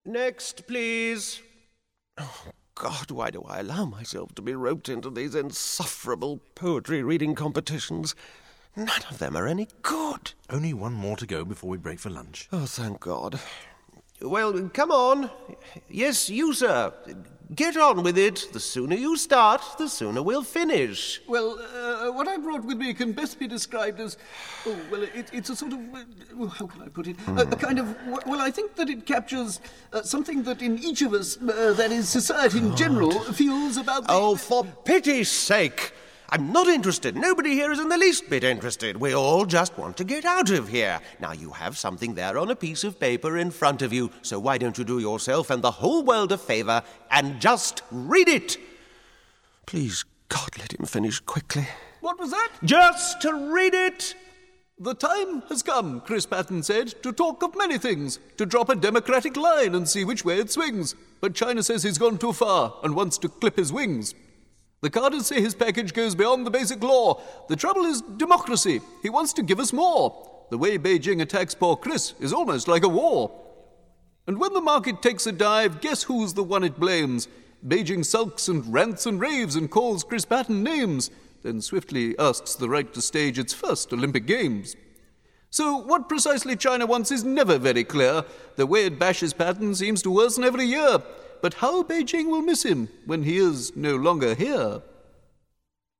Next, please. Oh, God, why do I allow myself to be roped into these insufferable poetry-reading competitions? None of them are any good. Only one more to go before we break for lunch. Oh, thank God. Well, come on. Yes, you, sir. Get on with it. The sooner you start, the sooner we'll finish. Well, what I brought with me can best be described as... it's a sort of... how can I put it? A kind of... Well, I think that it captures something that in each of us, that is, society in general, feels about the... Oh, for pity's sake! I'm not interested. Nobody here is in the least bit interested. We all just want to get out of here. Now, you have something there on a piece of paper in front of you, so why don't you do yourself and the whole world a favour and just read it? Please, God, let him finish quickly. What was that? Just to read it! The time has come, Chris Patton said, to talk of many things, to drop a democratic line and see which way it swings. But China says he's gone too far and wants to clip his wings. The Carters say his package goes beyond the basic law. The trouble is democracy. He wants to give us more. The way Beijing attacks poor Chris is almost like a war. And when the market takes a dive, guess who's the one it blames? Beijing sulks and rants and raves and calls Chris Patton names, then swiftly asks the right to stage its first Olympic Games. So what precisely China wants is never very clear. The way it bashes Patton seems to worsen every year. But how Beijing will miss him when he is no longer here.